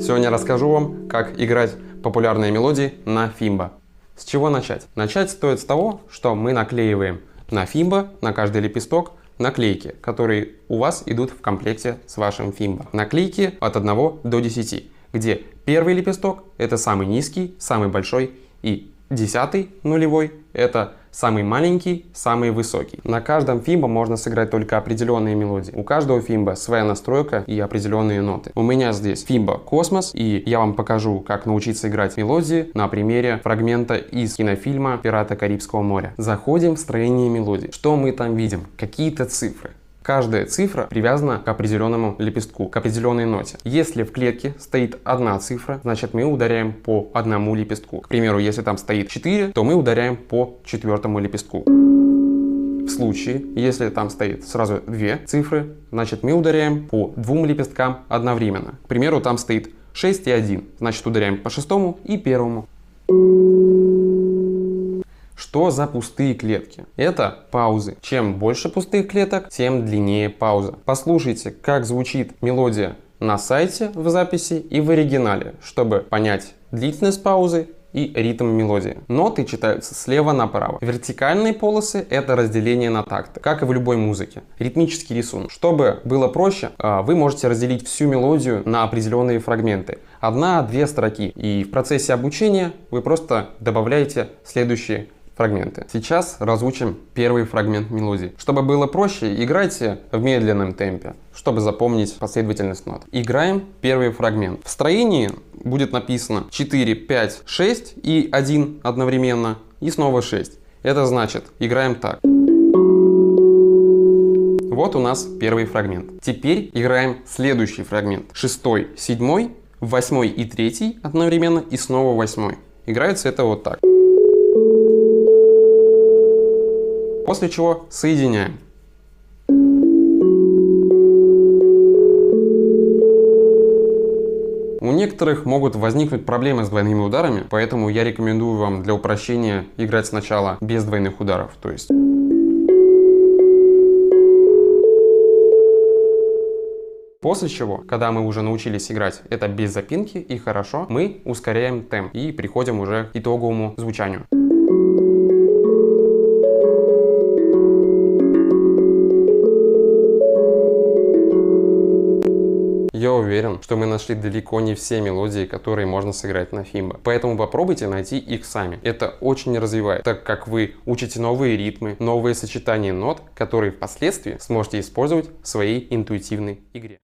Сегодня расскажу вам, как играть популярные мелодии на фимбо. С чего начать? Начать стоит с того, что мы наклеиваем на фимбо, на каждый лепесток, наклейки, которые у вас идут в комплекте с вашим фимбо. Наклейки от 1 до 10, где первый лепесток это самый низкий, самый большой, и 10-й нулевой это самый маленький, самый высокий. На каждом фимбо можно сыграть только определенные мелодии. У каждого фимбо своя настройка и определенные ноты. У меня здесь фимбо Космос, и я вам покажу, как научиться играть мелодии на примере фрагмента из кинофильма «Пираты Карибского моря». Заходим в строение мелодии. Что мы там видим? Какие-то цифры. Каждая цифра привязана к определенному лепестку, к определенной ноте. Если в клетке стоит одна цифра, значит мы ударяем по одному лепестку. К примеру, если там стоит 4, то мы ударяем по 4-му лепестку. В случае, если там стоит сразу 2 цифры, значит мы ударяем по 2 лепесткам одновременно. К примеру, там стоит 6 и 1, значит ударяем по 6-му и 1-му. Что за пустые клетки? Это паузы. Чем больше пустых клеток, тем длиннее пауза. Послушайте, как звучит мелодия на сайте в записи и в оригинале, чтобы понять длительность паузы и ритм мелодии. Ноты читаются слева направо. Вертикальные полосы — это разделение на такты, как и в любой музыке. Ритмический рисунок. Чтобы было проще, вы можете разделить всю мелодию на определенные фрагменты. 1-2 строки. И в процессе обучения вы просто добавляете следующие фрагменты. Сейчас разучим первый фрагмент мелодии. Чтобы было проще, играйте в медленном темпе, чтобы запомнить последовательность нот. Играем первый фрагмент. В строении будет написано 4, 5, 6 и 1 одновременно, и снова 6. Это значит, играем так. Вот у нас первый фрагмент. Теперь играем следующий фрагмент. 6, 7, 8 и 3 одновременно, и снова 8. Играется это вот так. После чего соединяем. У некоторых могут возникнуть проблемы с двойными ударами, поэтому я рекомендую вам для упрощения играть сначала без двойных ударов. То есть после чего, когда мы уже научились играть это без запинки и хорошо, мы ускоряем темп и приходим уже к итоговому звучанию. Я уверен, что мы нашли далеко не все мелодии, которые можно сыграть на фимбо. Поэтому попробуйте найти их сами. Это очень развивает, так как вы учите новые ритмы, новые сочетания нот, которые впоследствии сможете использовать в своей интуитивной игре.